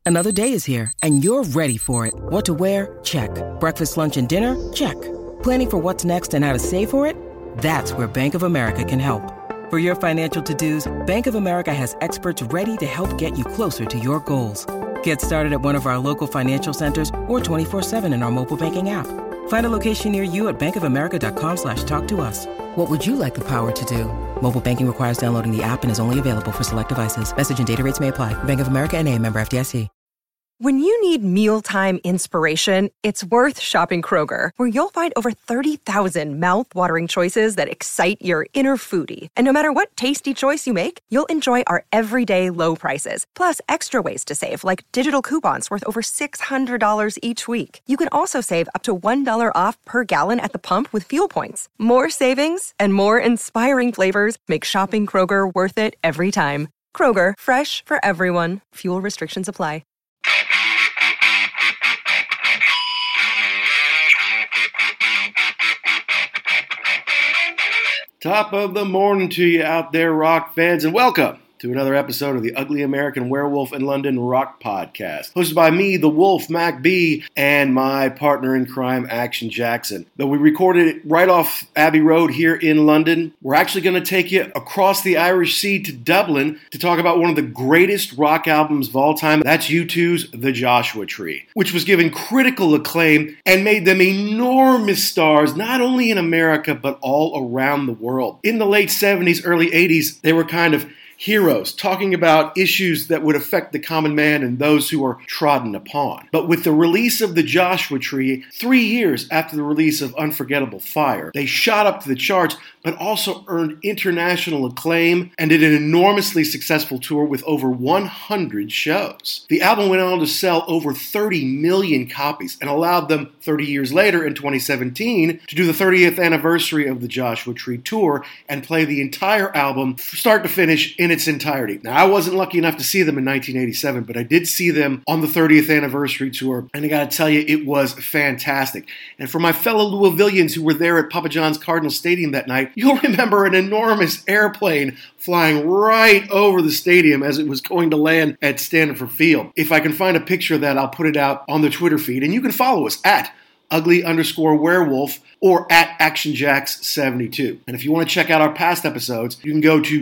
Another day is here, and you're ready for it. What to wear? Check. Breakfast, lunch, and dinner? Check. Planning for what's next and how to save for it? That's where Bank of America can help. For your financial to-dos, Bank of America has experts ready to help get you closer to your goals. Get started at one of our local financial centers or 24/7 in our mobile banking app. Find a location near you at bankofamerica.com/talktous. What would you like the power to do? Mobile banking requires downloading the app and is only available for select devices. Message and data rates may apply. Bank of America N.A., member FDIC. When you need mealtime inspiration, it's worth shopping Kroger, where you'll find over 30,000 mouth-watering choices that excite your inner foodie. And no matter what tasty choice you make, you'll enjoy our everyday low prices, plus extra ways to save, like digital coupons worth over $600 each week. You can also save up to $1 off per gallon at the pump with fuel points. More savings and more inspiring flavors make shopping Kroger worth it every time. Kroger, fresh for everyone. Fuel restrictions apply. Top of the morning to you out there, rock fans, and welcome to another episode of the Ugly American Werewolf in London Rock Podcast, hosted by me, the Wolf, Mac B, and my partner in crime, Action Jackson. Though we recorded it right off Abbey Road here in London, we're actually going to take you across the Irish Sea to Dublin to talk about one of the greatest rock albums of all time. That's U2's The Joshua Tree, which was given critical acclaim and made them enormous stars, not only in America, but all around the world. In the late 70s, early 80s, they were kind of heroes, talking about issues that would affect the common man and those who are trodden upon. But with the release of The Joshua Tree, 3 years after the release of Unforgettable Fire, they shot up to the charts, but also earned international acclaim and did an enormously successful tour with over 100 shows. The album went on to sell over 30 million copies and allowed them 30 years later in 2017 to do the 30th anniversary of the Joshua Tree tour and play the entire album start to finish in its entirety. Now, I wasn't lucky enough to see them in 1987, but I did see them on the 30th anniversary tour, and I gotta tell you, it was fantastic. And for my fellow Louisvillians who were there at Papa John's Cardinal Stadium that night, you'll remember an enormous airplane flying right over the stadium as it was going to land at Stanford Field. If I can find a picture of that, I'll put it out on the Twitter feed, and you can follow us at ugly_werewolf or at ActionJax72. And if you want to check out our past episodes, you can go to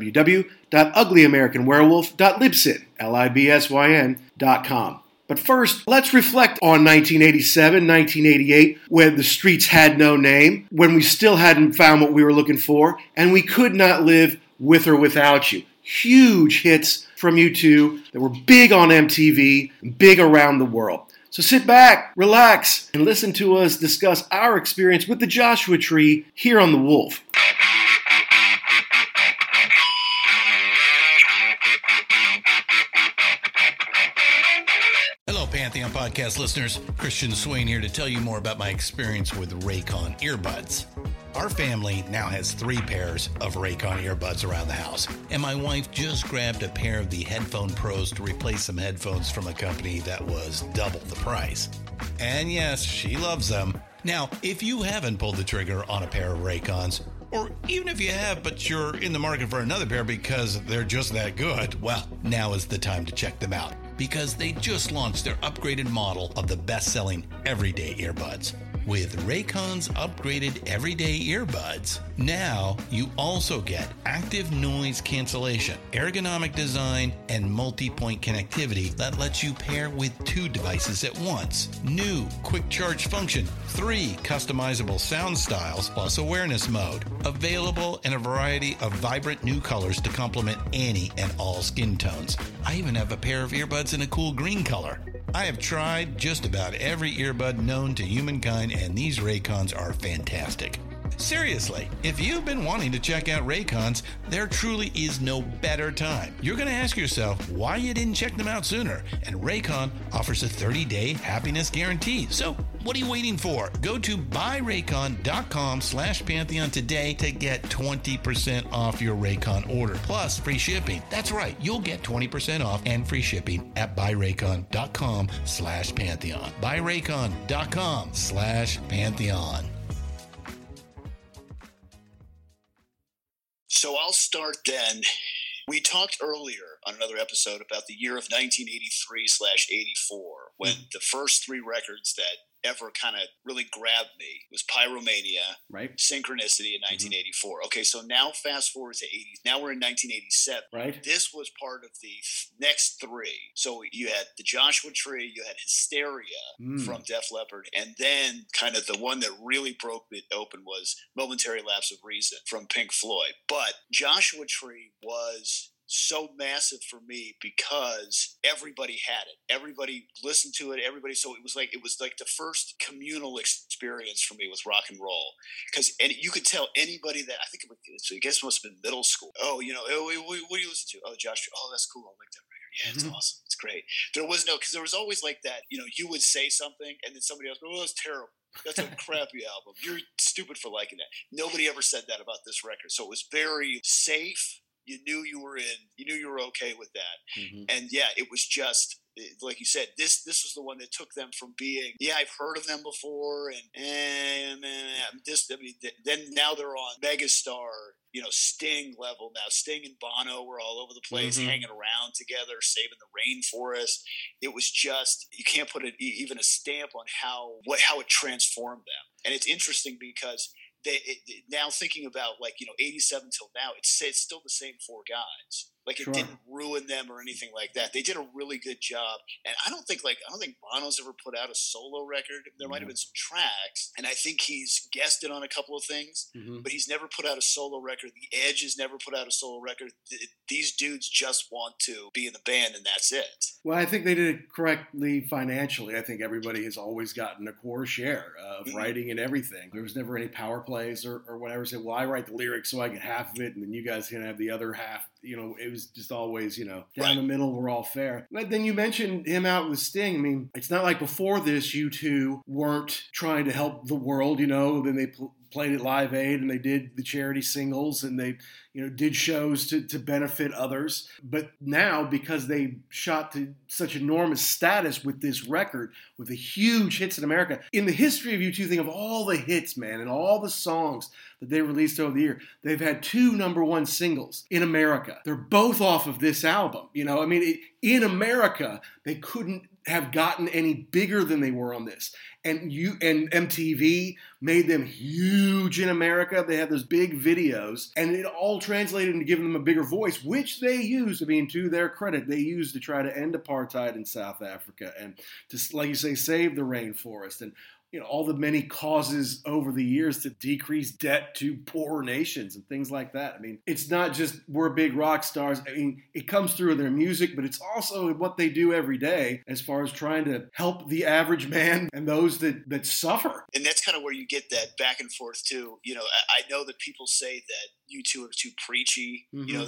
www.uglyamericanwerewolf.libsyn.com. But first, let's reflect on 1987, 1988, when the streets had no name, when we still hadn't found what we were looking for, and we could not live with or without you. Huge hits from U2 that were big on MTV, big around the world. So sit back, relax, and listen to us discuss our experience with the Joshua Tree here on The Wolf. Hello, Pantheon Podcast listeners. Christian Swain here to tell you more about my experience with Raycon earbuds. Our family now has 3 pairs of Raycon earbuds around the house, and my wife just grabbed a pair of the Headphone Pros to replace some headphones from a company that was double the price. And yes, she loves them. Now, if you haven't pulled the trigger on a pair of Raycons, or even if you have, but you're in the market for another pair because they're just that good, well, now is the time to check them out, because they just launched their upgraded model of the best-selling everyday earbuds. With Raycon's upgraded everyday earbuds, now you also get active noise cancellation, ergonomic design, and multi-point connectivity that lets you pair with 2 devices at once. New quick charge function, 3 customizable sound styles, plus awareness mode. Available in a variety of vibrant new colors to complement any and all skin tones. I even have a pair of earbuds in a cool green color. I have tried just about every earbud known to humankind, and these Raycons are fantastic. Seriously, if you've been wanting to check out Raycons, there truly is no better time. You're going to ask yourself why you didn't check them out sooner, and Raycon offers a 30-day happiness guarantee. So what are you waiting for? Go to buyraycon.com/Pantheon today to get 20% off your Raycon order, plus free shipping. That's right, you'll get 20% off and free shipping at buyraycon.com/Pantheon. buyraycon.com/Pantheon. So I'll start then. We talked earlier on another episode about the year of 1983/84 when the first three records that ever kind of really grabbed me was Pyromania, right? Synchronicity in 1984. Okay, so now fast forward to 80s. Now we're in 1987. Right. This was part of the next three. So you had the Joshua Tree, you had Hysteria from Def Leppard, and then kind of the one that really broke it open was Momentary Lapse of Reason from Pink Floyd. But Joshua Tree was so massive for me because everybody had it. Everybody listened to it. So it was like the first communal experience for me with rock and roll. Because you could tell anybody that, I guess it must have been middle school. Oh, what do you listen to? Oh, Josh. Oh, that's cool. I like that record. Yeah, it's awesome. It's great. Because there was always like that, you would say something and then somebody else, oh, that's terrible. That's a crappy album. You're stupid for liking that. Nobody ever said that about this record. So it was very safe. You knew you were okay with that. And yeah, it was just, like you said, this was the one that took them from being, I've heard of them before, then now they're on megastar, Sting level now. Sting and Bono were all over the place, hanging around together, saving the rainforest. It was just, you can't put even a stamp on how it transformed them. And it's interesting because now thinking about 87 till now, it's still the same four guys. Like it didn't ruin them or anything like that. They did a really good job, and I don't think Bono's ever put out a solo record. There might have been some tracks, and I think he's guested on a couple of things, but he's never put out a solo record. The Edge has never put out a solo record. These dudes just want to be in the band, and that's it. Well, I think they did it correctly financially. I think everybody has always gotten a core share of writing and everything. There was never any power plays or whatever. Say, well, I write the lyrics so I get half of it, and then you guys can have the other half. It was just always, down the middle, we're all fair. But then you mentioned him out with Sting. I mean, it's not like before this, you two weren't trying to help the world, then they played at Live Aid and they did the charity singles and they, did shows to benefit others. But now, because they shot to such enormous status with this record, with the huge hits in America, in the history of U2, think of all the hits, man, and all the songs that they released over the year. They've had 2 number 1 singles in America. They're both off of this album. In America, they couldn't have gotten any bigger than they were on this. And MTV made them huge in America. They had those big videos, and it all translated into giving them a bigger voice, which they used. To their credit, they used to try to end apartheid in South Africa and to, like you say, save the rainforest and all the many causes over the years to decrease debt to poorer nations and things like that. I mean, it's not just we're big rock stars. I mean, it comes through in their music, but it's also what they do every day as far as trying to help the average man and those that suffer. And that's kind of where you get that back and forth too. I know that people say that you two are too preachy,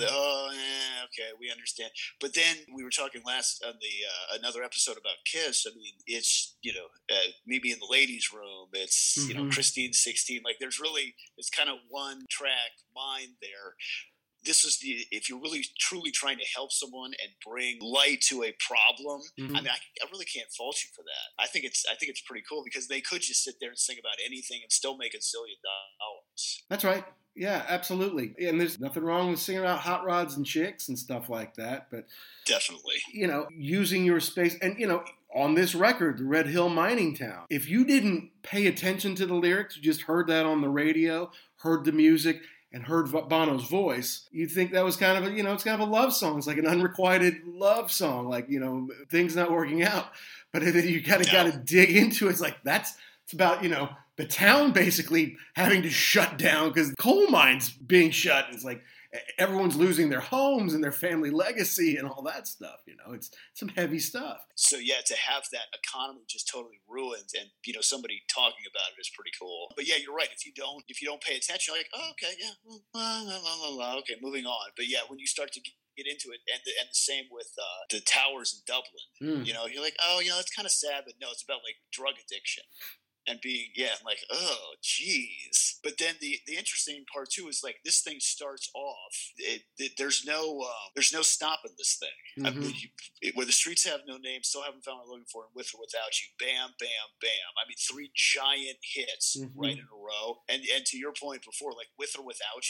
okay, we understand. But then we were talking last on the another episode about Kiss. I mean, it's, me being the ladies' room, it's, Christine 16, like it's kind of one track mind there. This is if you're really truly trying to help someone and bring light to a problem. I mean, I really can't fault you for that. I think it's pretty cool because they could just sit there and sing about anything and still make $1 zillion. That's right. Yeah, absolutely. And there's nothing wrong with singing about hot rods and chicks and stuff like that. But definitely, using your space and, on this record, the Red Hill Mining Town, if you didn't pay attention to the lyrics, you just heard that on the radio, heard the music, and heard Bono's voice, you'd think that was kind of it's kind of a love song. It's like an unrequited love song, like, things not working out. But then you got to dig into it. It's like, it's about, the town basically having to shut down because coal mines being shut. It's like everyone's losing their homes and their family legacy and all that stuff. It's some heavy stuff. So yeah, to have that economy just totally ruined and somebody talking about it is pretty cool. But yeah, you're right. If you don't pay attention, you're like, oh, okay, yeah, okay, moving on. But yeah, when you start to get into it, and the same with the towers in Dublin, you're like, oh, it's kind of sad, but no, it's about like drug addiction. And being, like, oh, geez. But then the interesting part too is like this thing starts off. There's no stopping this thing. I mean, where the streets have no name, still haven't found what I'm looking for, and With or Without You, bam, bam, bam. I mean, 3 giant hits right in a row. And to your point before, like With or Without You,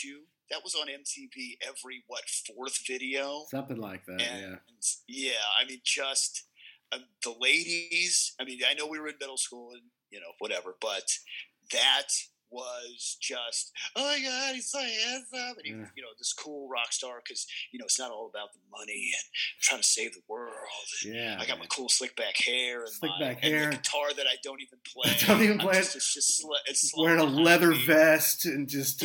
that was on MTV every, fourth video? Something like that, and, yeah. I mean, just the ladies, I mean, I know we were in middle school and, whatever, but that was just, oh my God, he's so handsome. And he, this cool rock star, because, it's not all about the money and trying to save the world. Yeah. I got my cool slick back hair and the guitar that I don't even play. It's just wearing a leather vest and just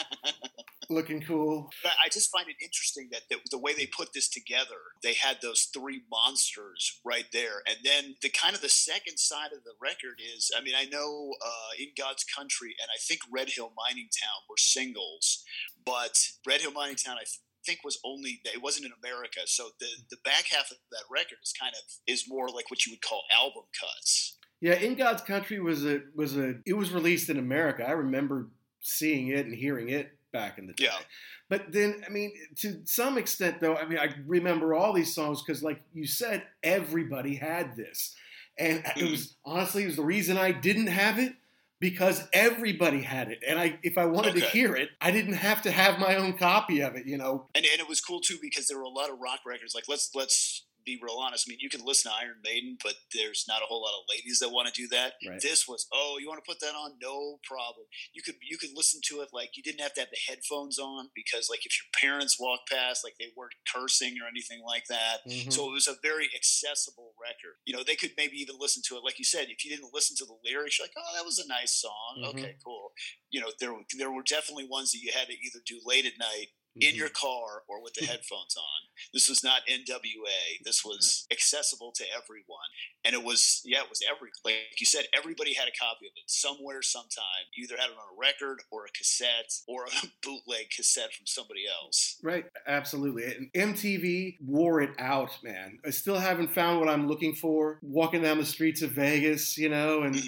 looking cool. But I just find it interesting that the way they put this together, they had those three monsters right there. And then the second side of the record is, I mean, I know In God's Country and I think Red Hill Mining Town were singles, but Red Hill Mining Town, I think it wasn't in America. So the back half of that record is more like what you would call album cuts. Yeah, In God's Country it was released in America. I remember seeing it and hearing it back in the day. Yeah. But then, I mean, to some extent, though, I mean, I remember all these songs because, like you said, everybody had this. And it was the reason I didn't have it, because everybody had it. And if I wanted to hear it, I didn't have to have my own copy of it, And it was cool, too, because there were a lot of rock records. Like, let's be real honest. I mean, you can listen to Iron Maiden, but there's not a whole lot of ladies that want to do that. Right. This was, you want to put that on? No problem. You could listen to it like you didn't have to have the headphones on, because like if your parents walked past, like they weren't cursing or anything like that. Mm-hmm. So it was a very accessible record. They could maybe even listen to it, like you said, if you didn't listen to the lyrics, you're like, oh, that was a nice song. Mm-hmm. Okay, cool. There were definitely ones that you had to either do late at night, in your car, or with the headphones on. This was not NWA. This was accessible to everyone. And it was every, like you said, everybody had a copy of it somewhere, sometime. You either had it on a record or a cassette or a bootleg cassette from somebody else. Right, absolutely. And MTV wore it out, man. I still haven't found what I'm looking for. Walking down the streets of Vegas, and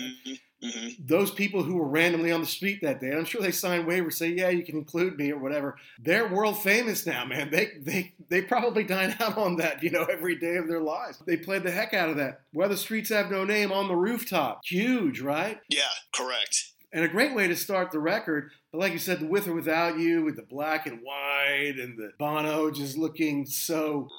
those people who were randomly on the street that day, I'm sure they signed waivers, say, yeah, you can include me or whatever. They're world famous now, man. They probably dine out on that, every day of their lives. They played the heck out of that. Where the Streets Have No Name on the rooftop. Huge, right? Yeah, correct. And a great way to start the record. But like you said, the With or Without You, with the black and white and the Bono just looking so...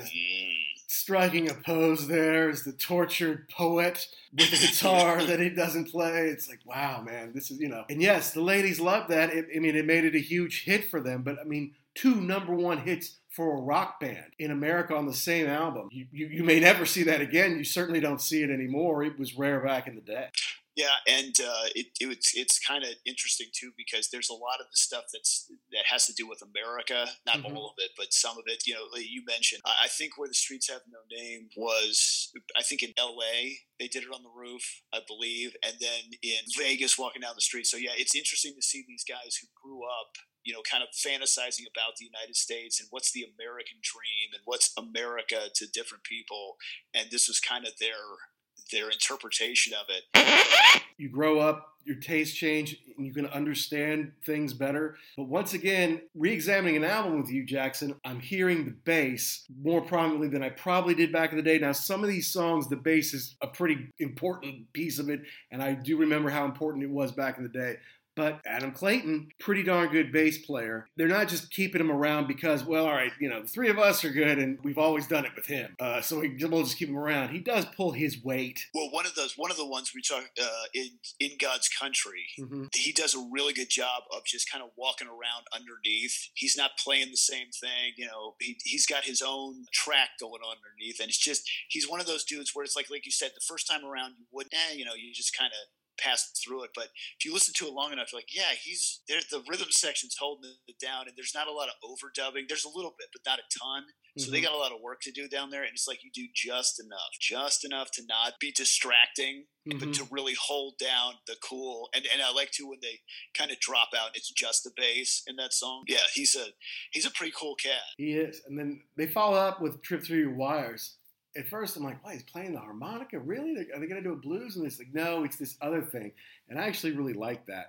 striking a pose there as the tortured poet with a guitar that he doesn't play. It's like, wow, man, this is, And yes, the ladies loved that. It made it a huge hit for them. But, 2 number one hits for a rock band in America on the same album. You may never see that again. You certainly don't see it anymore. It was rare back in the day. Yeah, and it's kind of interesting too, because there's a lot of the stuff that has to do with America, not all of it, but some of it. You mentioned. I think Where the Streets Have No Name was, I think in L.A. they did it on the roof, I believe, and then in Vegas, walking down the street. So yeah, it's interesting to see these guys who grew up, kind of fantasizing about the United States and what's the American dream and what's America to different people, and this was kind of their interpretation of it. You grow up, your tastes change, and you can understand things better. But once again, re-examining an album with you, Jackson, I'm hearing the bass more prominently than I probably did back in the day. Now, some of these songs, the bass is a pretty important piece of it, and I do remember how important it was back in the day. But Adam Clayton, pretty darn good bass player. They're not just keeping him around because, well, all right, the three of us are good and we've always done it with him. So we'll just keep him around. He does pull his weight. Well, one of the ones we talk in God's Country, he does a really good job of just kind of walking around underneath. He's not playing the same thing. He's got his own track going on underneath. And it's just, he's one of those dudes where it's like you said, the first time around you wouldn't, you just kind of passed through it, but if you listen to it long enough, you're like, yeah, he's there. The rhythm section's holding it down, and there's not a lot of overdubbing. There's a little bit, but not a ton. So they got a lot of work to do down there, and it's like you do just enough to not be distracting, but to really hold down the cool. And I like to when they kind of drop out, it's just the bass in that song. Yeah, he's a pretty cool cat. He is. And then they follow up with Trip Through Your Wires. At first, I'm like, why, he's playing the harmonica? Really? Are they going to do a blues? And it's like, no, it's this other thing. And I actually really like that.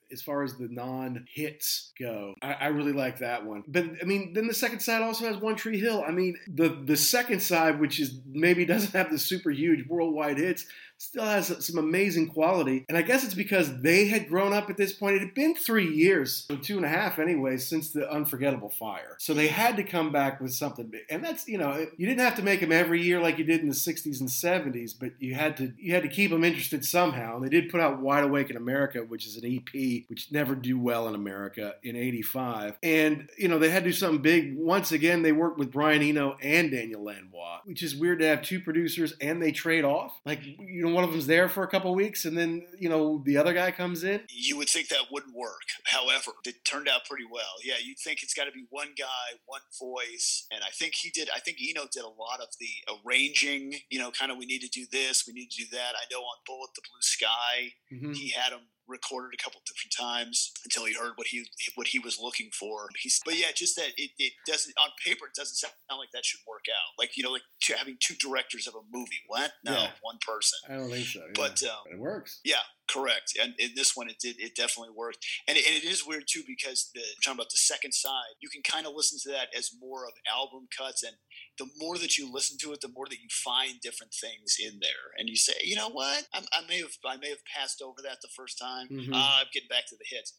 as far as the non-hits go. I really like that one. But, I mean, then the second side also has One Tree Hill. I mean, the second side, which is maybe doesn't have the super huge worldwide hits, still has some amazing quality. And I guess it's because they had grown up at this point. It had been 3 years, or 2.5 anyways, since the Unforgettable Fire. So they had to come back with something big. And that's, you didn't have to make them every year like you did in the 60s and 70s, but you had to keep them interested somehow. And they did put out Wide Awake in America, which is an EP, which never do well in America, in 85. And, they had to do something big. Once again, they worked with Brian Eno and Daniel Lanois, which is weird to have two producers and they trade off. Like, one of them's there for a couple weeks and then, the other guy comes in. You would think that wouldn't work. However, it turned out pretty well. Yeah, you'd think it's got to be one guy, one voice. And I think Eno did a lot of the arranging, kind of we need to do this, we need to do that. I know on Bullet the Blue Sky, he had him recorded a couple different times until he heard what he was looking for. But yeah, just that it doesn't, on paper, it doesn't sound like that should work out. Like, like having two directors of a movie. What? No, yeah. One person. I don't think so. Yeah. But it works. Yeah. Correct. And in this one, it definitely worked. And it is weird, too, because we're talking about the second side, you can kind of listen to that as more of album cuts. And the more that you listen to it, the more that you find different things in there. And you say, you know what? I may have passed over that the first time. I'm getting back to the hits.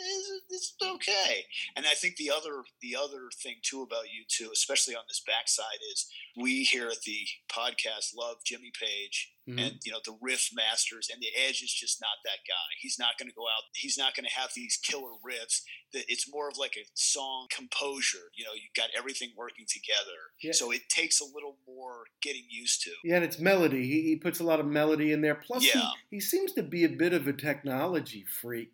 It's okay. And I think the other thing too about U2, especially on this backside, is we here at the podcast love Jimmy Page and the riff masters, and the Edge is just not that guy. He's not going to go out. He's not going to have these killer riffs. It's more of like a song composure. You've got everything working together. Yeah. So it takes a little more getting used to. Yeah, and it's melody. He puts a lot of melody in there. Plus, he seems to be a bit of a technology freak.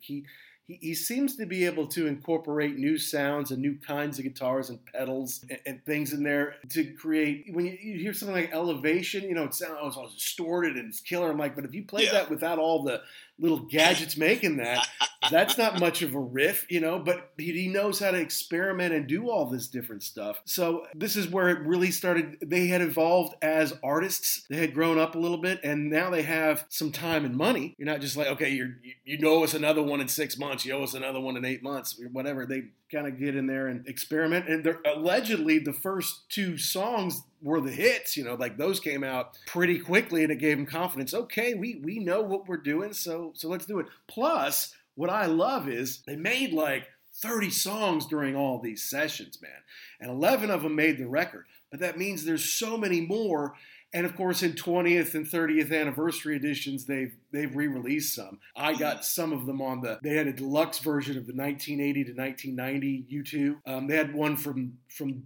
He seems to be able to incorporate new sounds and new kinds of guitars and pedals and things in there to create. When you hear something like Elevation, it sounds all distorted and it's killer. I'm like, but if you played that without all the little gadgets making that, that's not much of a riff, but he knows how to experiment and do all this different stuff. So this is where it really started. They had evolved as artists. They had grown up a little bit, and now they have some time and money. You're not just like, okay, you owe us another one in 6 months. You owe us another one in 8 months, whatever. They kind of get in there and experiment. And they're allegedly the first two songs were the hits, like those came out pretty quickly and it gave them confidence. Okay, we know what we're doing, so let's do it. Plus, what I love is they made like 30 songs during all these sessions, man. And 11 of them made the record. But that means there's so many more. And of course, in 20th and 30th anniversary editions, they've re-released some. I got some of them they had a deluxe version of the 1980 to 1990 U2. They had one from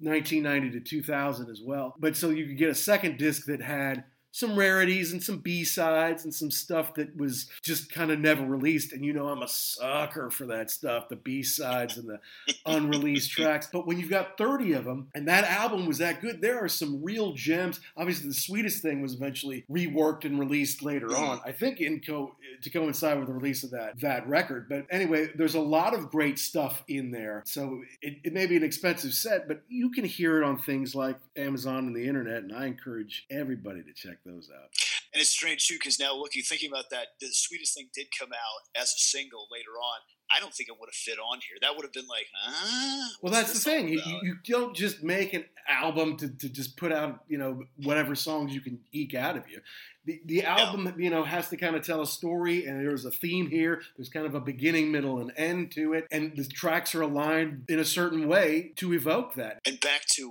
1990 to 2000 as well. But so you could get a second disc that had some rarities and some B-sides and some stuff that was just kind of never released. And I'm a sucker for that stuff, the B-sides and the unreleased tracks. But when you've got 30 of them and that album was that good, there are some real gems. Obviously, The Sweetest Thing was eventually reworked and released later on, I think to coincide with the release of that record. But anyway, there's a lot of great stuff in there. So it may be an expensive set, but you can hear it on things like Amazon and the internet, and I encourage everybody to check those out. And it's strange too, because now thinking about that, The Sweetest Thing did come out as a single later on. I don't think it would have fit on here. That would have been like, well, that's the thing. You don't just make an album to just put out, whatever songs you can eke out of you. The album, has to kind of tell a story, and there's a theme here. There's kind of a beginning, middle, and end to it, and the tracks are aligned in a certain way to evoke that. And back to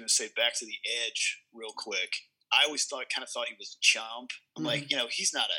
the Edge real quick. I always thought he was a chump. I'm like, he's not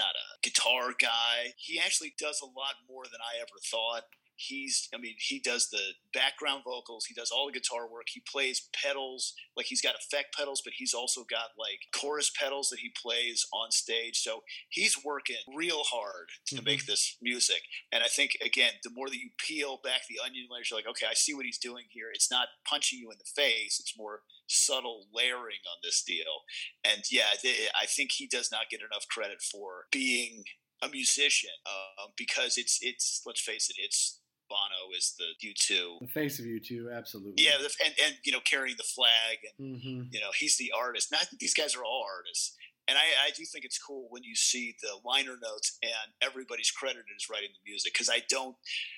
a guitar guy. He actually does a lot more than I ever thought. He does the background vocals. He does all the guitar work. He plays pedals. Like, he's got effect pedals, but he's also got like chorus pedals that he plays on stage. So he's working real hard to make this music. And I think, again, the more that you peel back the onion layers, you're like, okay, I see what he's doing here. It's not punching you in the face. It's more subtle layering on this deal. And yeah, I think he does not get enough credit for being a musician because it's let's face it, it's Bono is the U2, the face of U2, absolutely. Yeah, and carrying the flag, and he's the artist. And I think these guys are all artists. And I do think it's cool when you see the liner notes and everybody's credited as writing the music, because I don't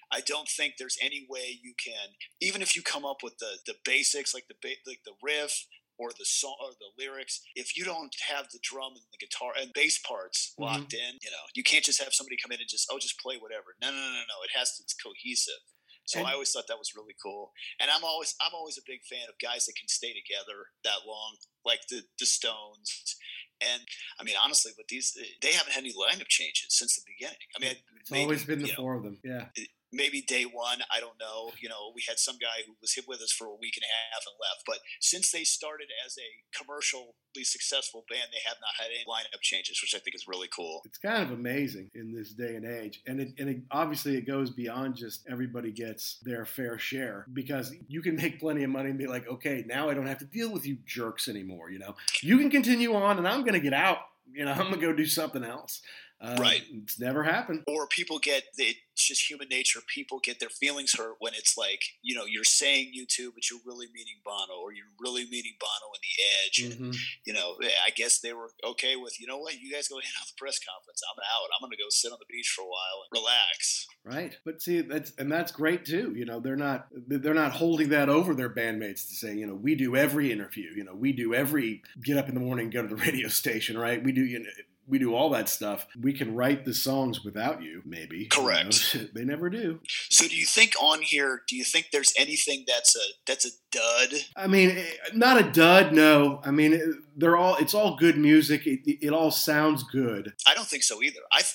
think there's any way you can, even if you come up with the basics, like the riff or the song or the lyrics, if you don't have the drum and the guitar and bass parts locked in, you can't just have somebody come in and just play whatever. No. It's cohesive. So I always thought that was really cool. And I'm always a big fan of guys that can stay together that long, like the Stones. And I mean, honestly, with these, they haven't had any lineup changes since the beginning. I mean, it's always been the four of them. Yeah. Maybe day one, I don't know. We had some guy who was with us for a week and a half and left. But since they started as a commercially successful band, they have not had any lineup changes, which I think is really cool. It's kind of amazing in this day and age. And obviously it goes beyond just everybody gets their fair share, because you can make plenty of money and be like, okay, now I don't have to deal with you jerks anymore. You can continue on and I'm going to get out. I'm going to go do something else. Right. It's never happened. Or people it's just human nature. People get their feelings hurt when it's like, you're saying U2, but you're really meaning Bono, or you're really meaning Bono and the Edge. Mm-hmm. And, I guess they were okay with, you know what, you guys go hand out the press conference. I'm out. I'm going to go sit on the beach for a while and relax. Right. But see, that's great too. They're not holding that over their bandmates to say, we do every interview, we do every get up in the morning, go to the radio station, right? We do all that stuff. We can write the songs without you, maybe. Correct. They never do. So do you think on here, there's anything that's a dud? I mean, not a dud, no. I mean, it's all good music. It all sounds good. I don't think so either.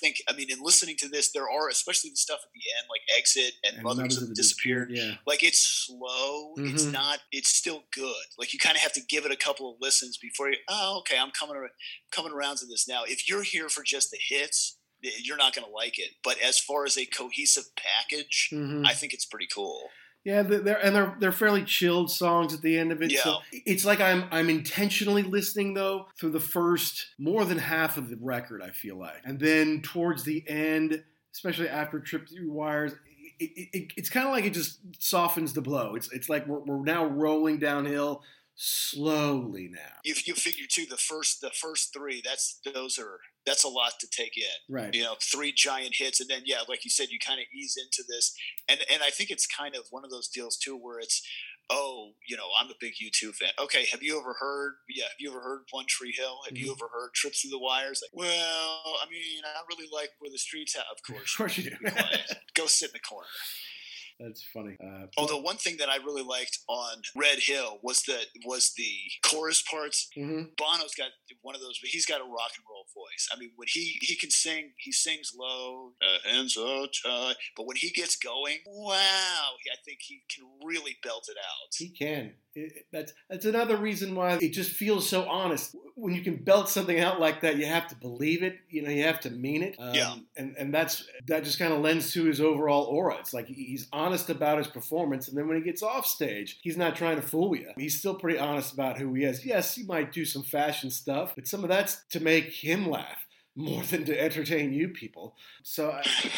In listening to this, there are, especially the stuff at the end, like Exit and Mothers Have Disappeared. Yeah. Like, it's slow. Mm-hmm. It's still good. Like, you kind of have to give it a couple of listens before okay, I'm coming around to this now. If you're here for just the hits, you're not going to like it. But as far as a cohesive package, I think it's pretty cool. Yeah, they're fairly chilled songs at the end of it. Yeah. So it's like I'm intentionally listening though through the first more than half of the record, I feel like, and then towards the end, especially after Trip Through Wires, it's kind of like it just softens the blow. It's like we're now rolling downhill slowly now. If you figure too, the first three, that's a lot to take in. Right. 3 giant hits, and then like you said, you kind of ease into this, and I think it's kind of one of those deals too where it's, I'm a big U2 fan. Okay, have you ever heard One Tree Hill? Have you ever heard Trip Through the Wires? Like, well, I mean, I really like Where the Streets Have. Of course you do. Go sit in the corner. That's funny. Although one thing that I really liked on Red Hill was the chorus parts. Mm-hmm. Bono's got one of those, but he's got a rock and roll voice. I mean, when he can sing, he sings low, and so tight. But when he gets going, wow! I think he can really belt it out. He can. That's another reason why it just feels so honest. When you can belt something out like that, you have to believe it. You have to mean it. And that just kind of lends to his overall aura. It's like he's honest about his performance, and then when he gets off stage, he's not trying to fool you. He's still pretty honest about who he is. Yes, he might do some fashion stuff, but some of that's to make him laugh more than to entertain you people. So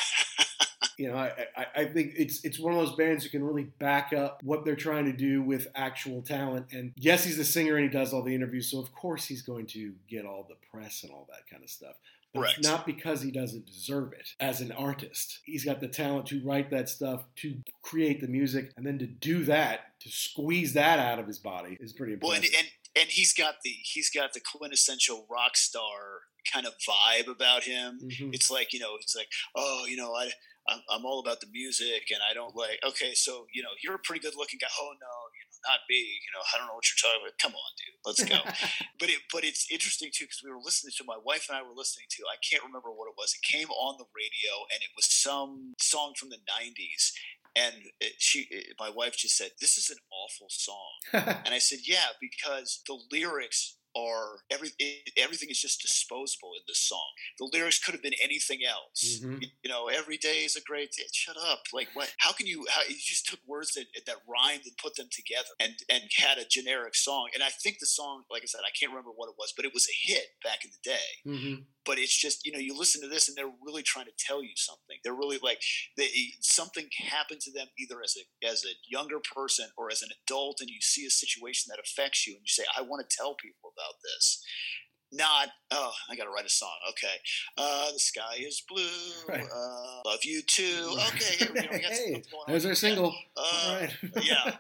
I think it's one of those bands who can really back up what they're trying to do with actual talent. And yes, he's the singer and he does all the interviews, so of course he's going to get all the press and all that kind of stuff. But right. It's not because he doesn't deserve it as an artist. He's got the talent to write that stuff, to create the music, and then to do that, to squeeze that out of his body is pretty impressive. Well, and he's got the quintessential rock star kind of vibe about him. Mm-hmm. It's like, I'm all about the music, and I don't like. Okay, so you're a pretty good looking guy. Oh no, not me. I don't know what you're talking about. Come on, dude, let's go. but it's interesting too, because we were listening to, my wife and I were listening to, I can't remember what it was. It came on the radio, and it was some song from the 90s. And my wife just said, "This is an awful song." And I said, "Yeah, because the lyrics are everything is just disposable in this song. The lyrics could have been anything else. Mm-hmm. Every day is a great day. Shut up. Like, what? How you just took words that rhymed and put them together and had a generic song. And I think the song, like I said, I can't remember what it was, but it was a hit back in the day. Mm-hmm. But it's just, you listen to this and they're really trying to tell you something. They're really like, something happened to them either as a younger person or as an adult, and you see a situation that affects you and you say, I want to tell people about this. not, oh, I got to write a song. Okay. The sky is blue. Right. Love you too. Okay. Here we go. We got Hey, something going there's on. our single. All right. Yeah.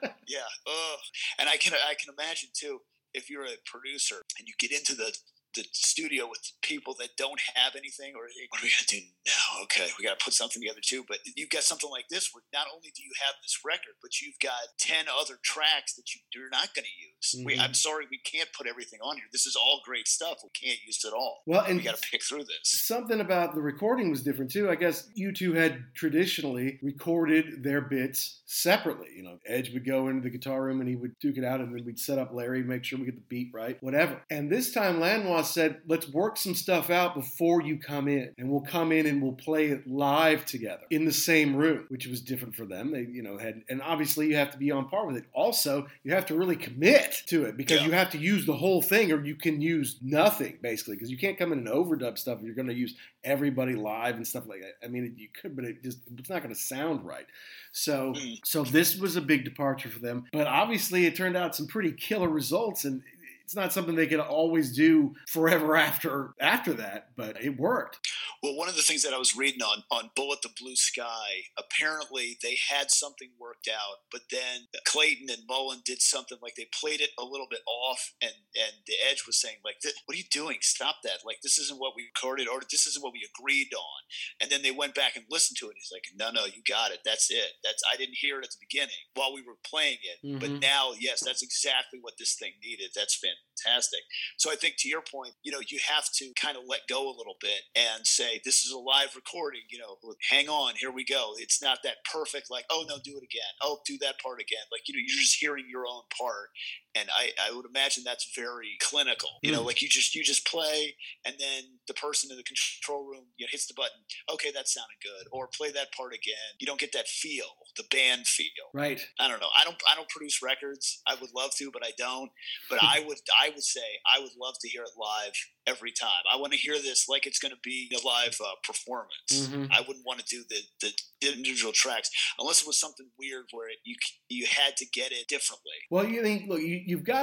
And I can imagine too, if you're a producer and you get into the studio with people that don't have anything, or what are we going to do now? Okay, we got to put something together too. But you've got something like this where not only do you have this record, but you've got 10 other tracks that you're not going to use. Mm-hmm. I'm sorry, we can't put everything on here. This is all great stuff. We can't use it all. Well, and we got to pick through this. Something about the recording was different too. I guess U2 had traditionally recorded their bits separately. You know, Edge would go into the guitar room and he would duke it out, and then we'd set up Larry, make sure we get the beat right, whatever. And this time Lanois said, let's work some stuff out before you come in, and we'll come in and we'll play it live together in the same room, which was different for them. They, had, and obviously you have to be on par with it. Also, you have to really commit to it, because you have to use the whole thing, or you can use nothing basically, because you can't come in and overdub stuff if you're going to use everybody live and stuff like that. I mean, you could, but it's not going to sound right. So this was a big departure for them, but obviously it turned out some pretty killer results, and it's not something they could always do forever after that, but it worked. Well, one of the things that I was reading on Bullet the Blue Sky, apparently they had something worked out, but then Clayton and Mullen did something, like they played it a little bit off, and the Edge was saying, like, what are you doing? Stop that. Like, this isn't what we recorded, or this isn't what we agreed on. And then they went back and listened to it. He's like, no, you got it. That's it. I didn't hear it at the beginning while we were playing it. But now, yes, that's exactly what this thing needed. That's fantastic. So I think, to your point, you have to kind of let go a little bit and say, this is a live recording, hang on, here we go. It's not that perfect, like, oh no, do it again. Oh, do that part again. Like, you're just hearing your own part. And I would imagine that's very clinical. Like you just play, and then the person in the control room hits the button. Okay, that sounded good. Or play that part again. You don't get that feel, the band feel. Right. I don't know. I don't produce records. I would love to, but I don't. But I would say I would love to hear it live every time. I want to hear this like it's going to be a live performance. I wouldn't want to do the individual tracks unless it was something weird where you had to get it differently. Well, you've got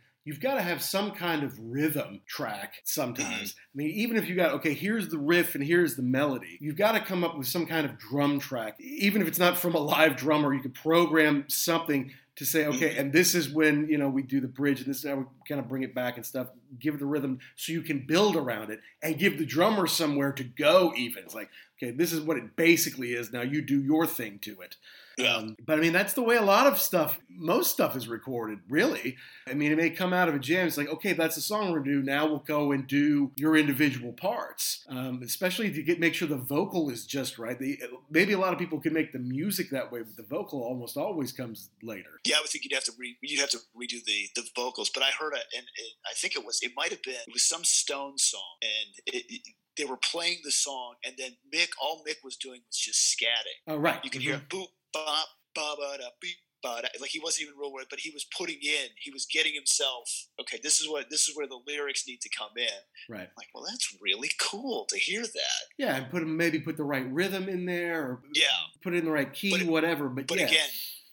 to have some kind of rhythm track sometimes. I mean, even if you got, okay, here's the riff and here's the melody, you've got to come up with some kind of drum track. Even if it's not from a live drummer, you could program something to say, okay, and this is when, we do the bridge, and this is how we kind of bring it back and stuff, give it a rhythm so you can build around it and give the drummer somewhere to go even. It's like, okay, this is what it basically is. Now you do your thing to it. Yeah. But I mean, that's the way a lot of stuff, most stuff is recorded, really. I mean, it may come out of a jam. It's like, okay, that's the song we're going to do. Now we'll go and do your individual parts, especially to make sure the vocal is just right. Maybe a lot of people can make the music that way, but the vocal almost always comes later. Yeah, I would think you'd have to redo the vocals. But I heard and I think it was some Stones song, and they were playing the song, and then all Mick was doing was just scatting. Oh, right. You can hear boop, bop, ba ba da beep. Like, he wasn't even real word, but he was he was getting himself, okay, this is where the lyrics need to come in. Right. Like, well, that's really cool to hear that. Yeah, and maybe put the right rhythm in there, or put it in the right key, whatever. But again,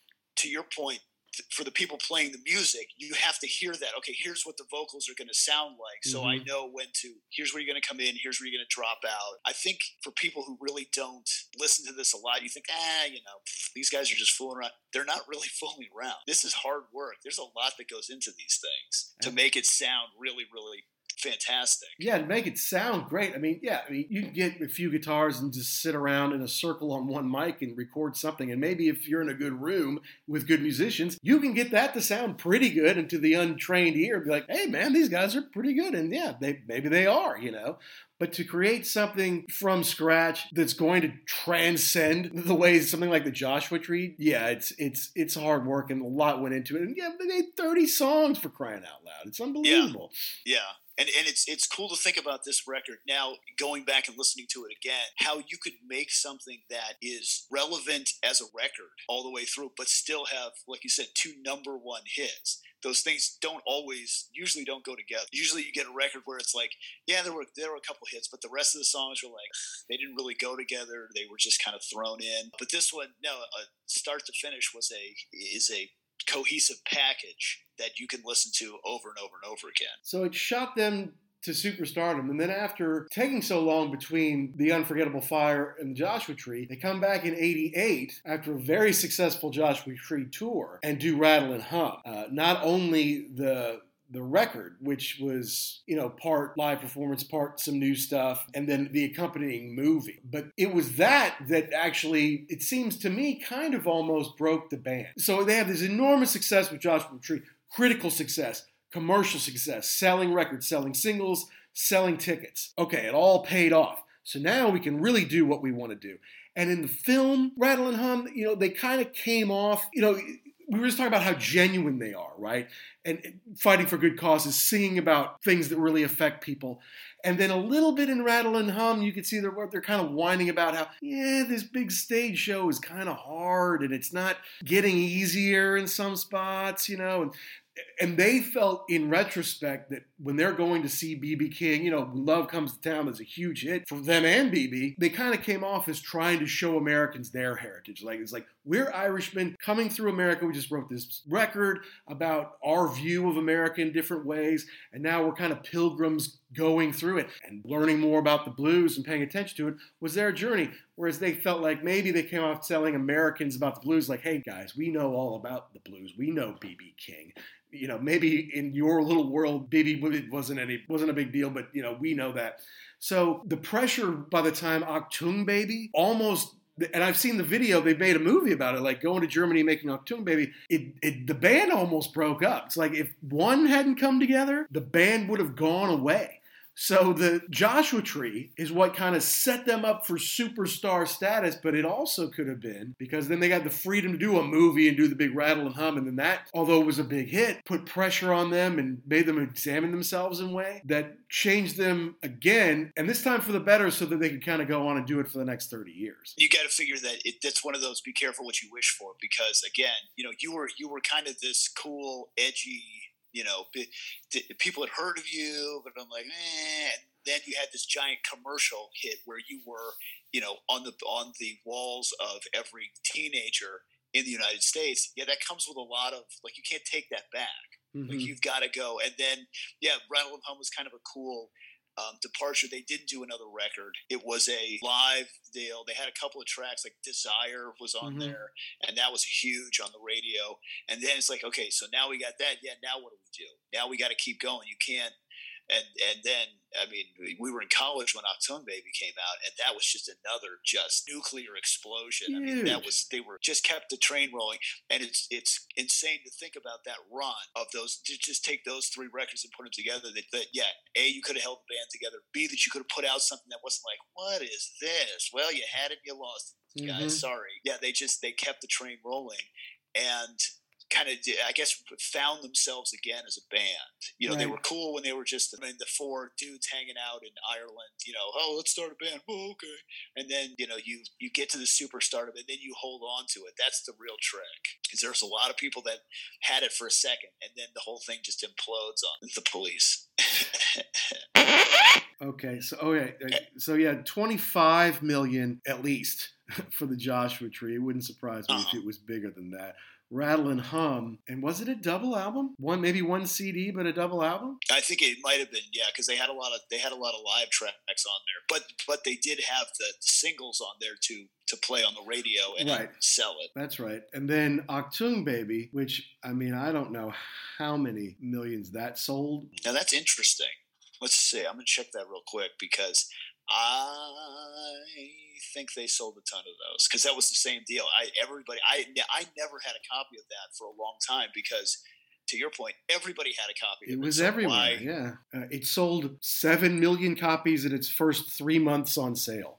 to your point, for the people playing the music, you have to hear that. Okay, here's what the vocals are going to sound like, so I know here's where you're going to come in, here's where you're going to drop out. I think for people who really don't listen to this a lot, you think, these guys are just fooling around. They're not really fooling around. This is hard work. There's a lot that goes into these things to make it sound really, really fantastic. Yeah, to make it sound great. I mean, you can get a few guitars and just sit around in a circle on one mic and record something. And maybe if you're in a good room with good musicians, you can get that to sound pretty good. And to the untrained ear, be like, hey, man, these guys are pretty good. And maybe they are, But to create something from scratch that's going to transcend the way something like the Joshua Tree, it's hard work, and a lot went into it. And they made 30 songs, for crying out loud. It's unbelievable. Yeah. And it's cool to think about this record now, going back and listening to it again, how you could make something that is relevant as a record all the way through, but still have, like you said, 2 number 1 hits. Those things usually don't go together. Usually you get a record where it's like, yeah, there were a couple hits, but the rest of the songs were like, they didn't really go together. They were just kind of thrown in. But this one, start to finish is a cohesive package that you can listen to over and over and over again. So it shot them to superstardom. And then after taking so long between The Unforgettable Fire and the Joshua Tree, they come back in 88 after a very successful Joshua Tree tour and do Rattle and Hum. Not only the record, which was, part live performance, part some new stuff, and then the accompanying movie. But it was that actually, it seems to me, kind of almost broke the band. So they have this enormous success with Joshua Tree, critical success, commercial success, selling records, selling singles, selling tickets. Okay, it all paid off. So now we can really do what we want to do. And in the film, Rattle and Hum, they kind of came off, we were just talking about how genuine they are, right? And fighting for good causes, singing about things that really affect people. And then a little bit in Rattle and Hum, you can see they're kind of whining about how, this big stage show is kind of hard and it's not getting easier in some spots, And they felt in retrospect that when they're going to see B.B. King, Love Comes to Town is a huge hit for them and B.B., they kind of came off as trying to show Americans their heritage. It's like, we're Irishmen coming through America. We just wrote this record about our view of America in different ways. And now we're kind of pilgrims going through it. And learning more about the blues and paying attention to it was their journey. Whereas they felt like maybe they came off telling Americans about the blues like, hey, guys, we know all about the blues. We know B.B. King. Maybe in your little world, B.B. wasn't a big deal, but, we know that. So the pressure by the time Achtung Baby almost, and I've seen the video, they made a movie about it, like going to Germany, making Achtung Baby, the band almost broke up. It's like if one hadn't come together, the band would have gone away. So the Joshua Tree is what kind of set them up for superstar status, but it also could have been because then they got the freedom to do a movie and do the big Rattle and Hum, and then that, although it was a big hit, put pressure on them and made them examine themselves in a way that changed them again, and this time for the better so that they could kind of go on and do it for the next 30 years. You got to figure that that's one of those be careful what you wish for because, again, you were kind of this cool, edgy, people had heard of you, but I'm like, and then you had this giant commercial hit where you were, on the walls of every teenager in the United States. Yeah, that comes with a lot of, like, you can't take that back. Mm-hmm. Like, you've got to go. And then, Rattle and Hum was kind of a cool departure. They didn't do another record. It was a live deal. They had a couple of tracks, like Desire was on there, and that was huge on the radio. And then it's like, okay, so now we got that. Yeah, now what do we do? Now we got to keep going. You can't. And then, I mean, we were in college when Achtung Baby came out, and that was just another nuclear explosion. I mean, they just kept the train rolling, and it's insane to think about that run of those. To just take those three records and put them together. That A, you could have held the band together. B, that you could have put out something that wasn't like, what is this? Well, you had it, you lost it, guys. Sorry. Yeah, they kept the train rolling, and kind of, I guess, found themselves again as a band. Right. They were cool when they were just the four dudes hanging out in Ireland, let's start a band. Oh, okay. And then, you get to the superstardom and then you hold on to it. That's the real trick. Because there's a lot of people that had it for a second and then the whole thing just implodes on the Police. Okay. So 25 million at least for the Joshua Tree. It wouldn't surprise me if it was bigger than that. Rattle and Hum, and was it a double album? Maybe one CD, but a double album? I think it might have been, because they had a lot of live tracks on there, but they did have the singles on there to play on the radio and sell it. That's right. And then Achtung Baby, which I don't know how many millions that sold. Now that's interesting. Let's see. I'm gonna check that real quick because I think they sold a ton of those because that was the same deal. I never had a copy of that for a long time because, to your point, everybody had a copy of it. It was everywhere, yeah. It sold 7 million copies in its first 3 months on sale.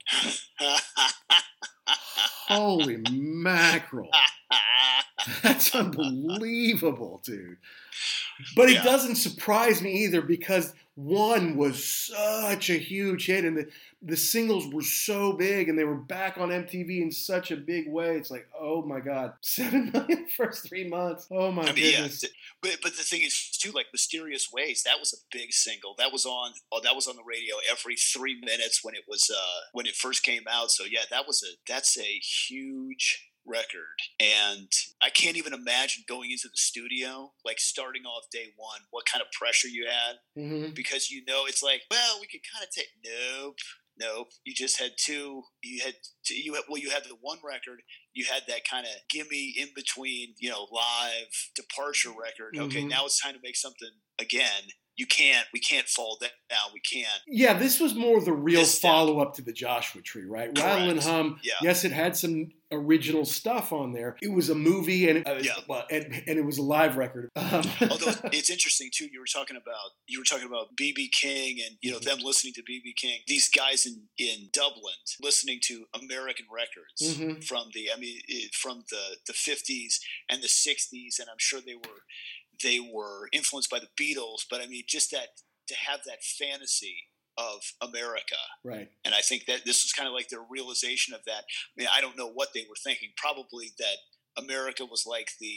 Holy mackerel. That's unbelievable, dude. But it doesn't surprise me either because one was such a huge hit and the singles were so big and they were back on MTV in such a big way. It's like, oh my God, 7 million first 3 months. Oh my goodness. Yeah. But the thing is too, like Mysterious Ways, that was a big single. That was on the radio every 3 minutes when it was when it first came out. So yeah, that's a huge record. And I can't even imagine going into the studio, like starting off day one, what kind of pressure you had. Mm-hmm. Because it's like, well, we could kind of take, Nope. You just had two. You had the one record. You had that kind of gimme in between, live departure record. Mm-hmm. Okay, now it's time to make something again. We can't fall down. We can't. Yeah, this was more the real follow-up to the Joshua Tree, right? Correct. Rattle and Hum, yes, it had some original stuff on there. It was a movie, and it was a live record. Although it's interesting, too, you were talking about B.B. King and, them listening to B.B. King. These guys in Dublin listening to American records from the 50s and the 60s, and I'm sure they were influenced by the Beatles, but I mean, just that to have that fantasy of America. Right. And I think that this was kind of like their realization of that. I mean, I don't know what they were thinking. Probably that America was like the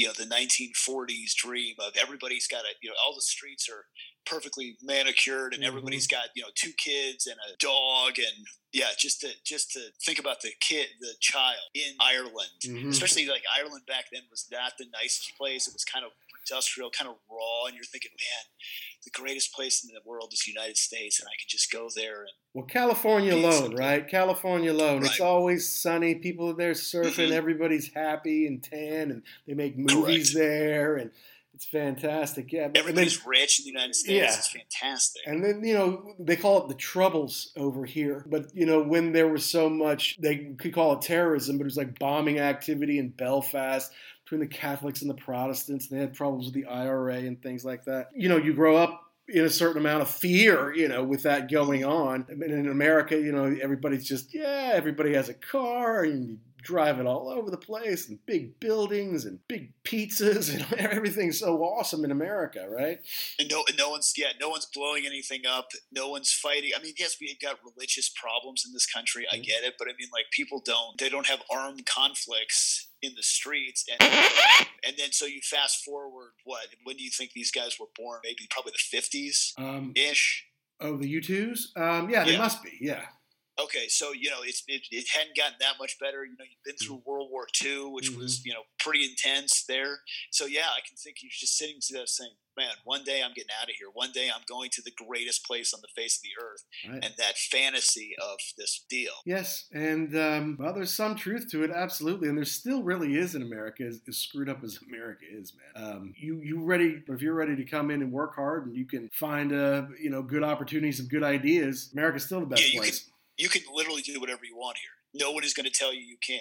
1940s dream of everybody's got all the streets are perfectly manicured and everybody's got, 2 kids and a dog and just to think about the child in Ireland, especially like Ireland back then was not the nicest place. It was kind of industrial, kind of raw. And you're thinking, man, the greatest place in the world is the United States. And I can just go there. And California alone, right? California alone. Right. It's always sunny. People are there surfing. Everybody's happy and tan and they make movies there. And it's fantastic. Yeah, everybody's rich in the United States. Yeah. It's fantastic. And then, they call it the Troubles over here. But, when there was so much, they could call it terrorism, but it was like bombing activity in Belfast between the Catholics and the Protestants. They had problems with the IRA and things like that. You grow up in a certain amount of fear, with that going on. I mean, in America, everybody's just, everybody has a car and you drive it all over the place and big buildings and big pizzas and everything's so awesome in America, right? And no one's blowing anything up. No one's fighting. I mean, yes, we've got religious problems in this country. I get it. But I mean, like people don't have armed conflicts in the streets. And then so you fast forward, when do you think these guys were born? Maybe probably the 50s ish. Oh, the U2s? Yeah, they must be. Yeah. Okay, so it hadn't gotten that much better. You've been through World War II, which was pretty intense there. So I can think you're just sitting there saying, "Man, one day I'm getting out of here. One day I'm going to the greatest place on the face of the earth." Right. And that fantasy of this deal. Yes, and there's some truth to it, absolutely. And there still really is in America, as screwed up as America is, man. If you're ready to come in and work hard, and you can find good opportunities and good ideas, America's still the best place. You can literally do whatever you want here. No one is going to tell you can't.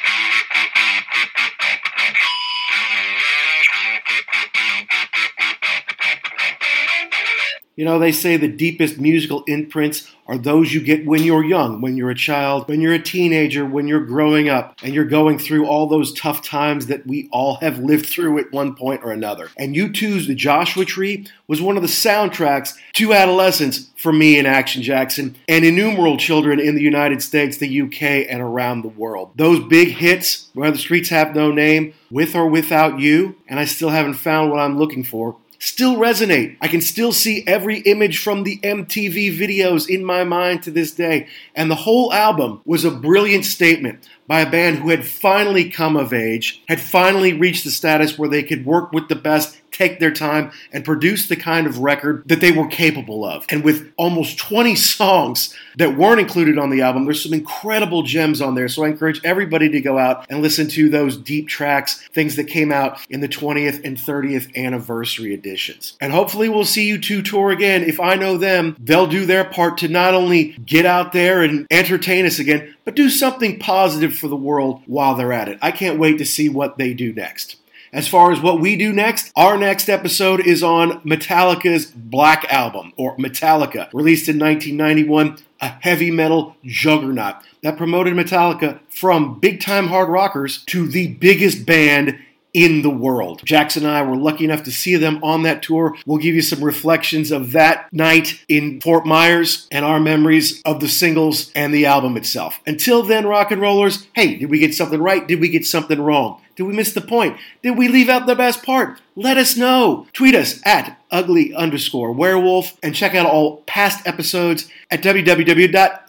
They say the deepest musical imprints are those you get when you're young, when you're a child, when you're a teenager, when you're growing up, and you're going through all those tough times that we all have lived through at one point or another. And U2's The Joshua Tree was one of the soundtracks to adolescence for me and Action Jackson, and innumerable children in the United States, the UK, and around the world. Those big hits, Where the Streets Have No Name, With or Without You, and I Still Haven't Found What I'm Looking For, still resonate. I can still see every image from the MTV videos in my mind to this day. And the whole album was a brilliant statement by a band who had finally come of age, had finally reached the status where they could work with the best, take their time, and produce the kind of record that they were capable of. And with almost 20 songs that weren't included on the album, there's some incredible gems on there. So I encourage everybody to go out and listen to those deep tracks, things that came out in the 20th and 30th anniversary editions. And hopefully we'll see U2 tour again. If I know them, they'll do their part to not only get out there and entertain us again, but do something positive for the world while they're at it. I can't wait to see what they do next. As far as what we do next, our next episode is on Metallica's Black Album, or Metallica, released in 1991, a heavy metal juggernaut that promoted Metallica from big-time hard rockers to the biggest band in the world. Jackson and I were lucky enough to see them on that tour. We'll give you some reflections of that night in Fort Myers and our memories of the singles and the album itself. Until then, rock and rollers, hey, did we get something right? Did we get something wrong? Did we miss the point? Did we leave out the best part? Let us know. Tweet us at ugly_werewolf and check out all past episodes at www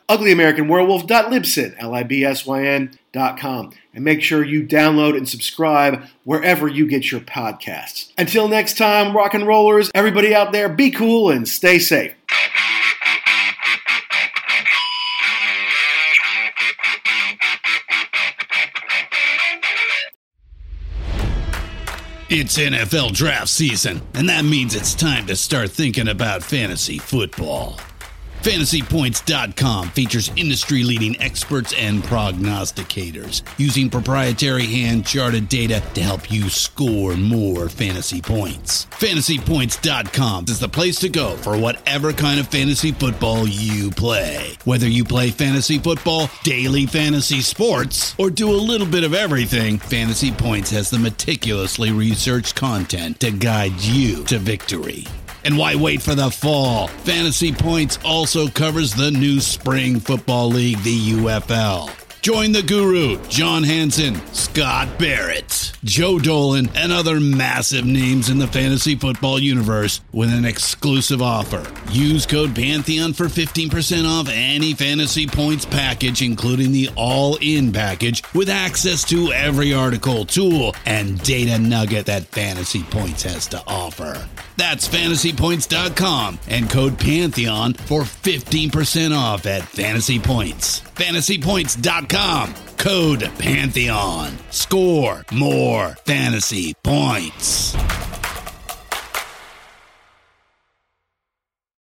uglyaamericanwerewolf.libsyn.com. And make sure you download and subscribe wherever you get your podcasts. Until next time, rock and rollers, everybody out there, be cool and stay safe. It's NFL draft season, and that means it's time to start thinking about fantasy football. FantasyPoints.com features industry-leading experts and prognosticators using proprietary hand-charted data to help you score more fantasy points. FantasyPoints.com is the place to go for whatever kind of fantasy football you play. Whether you play fantasy football, daily fantasy sports, or do a little bit of everything, Fantasy Points has the meticulously researched content to guide you to victory. And why wait for the fall? Fantasy Points also covers the new spring football league, the UFL. Join the guru, John Hansen, Scott Barrett, Joe Dolan, and other massive names in the fantasy football universe with an exclusive offer. Use code Pantheon for 15% off any Fantasy Points package, including the all-in package, with access to every article, tool, and data nugget that Fantasy Points has to offer. That's FantasyPoints.com and code Pantheon for 15% off at Fantasy Points. FantasyPoints.com, code Pantheon. Score more fantasy points.